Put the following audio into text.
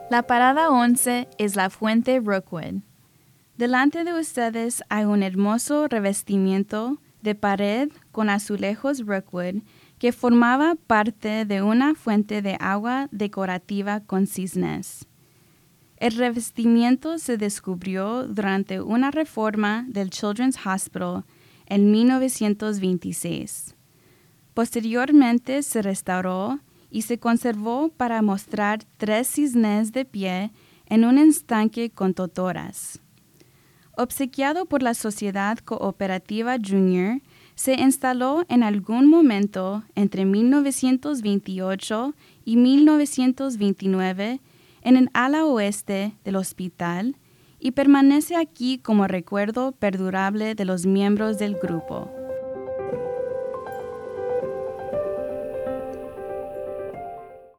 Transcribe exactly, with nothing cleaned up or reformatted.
La parada once es la fuente Rookwood. Delante de ustedes hay un hermoso revestimiento de pared con azulejos Rookwood que formaba parte de una fuente de agua decorativa con cisnes. El revestimiento se descubrió durante una reforma del Children's Hospital en mil novecientos veintiséis. Posteriormente se restauró y se conservó para mostrar tres cisnes de pie en un estanque con totoras. Obsequiado por la Sociedad Cooperativa Junior, se instaló en algún momento entre mil novecientos veintiocho y mil novecientos veintinueve en el ala oeste del hospital y permanece aquí como recuerdo perdurable de los miembros del grupo.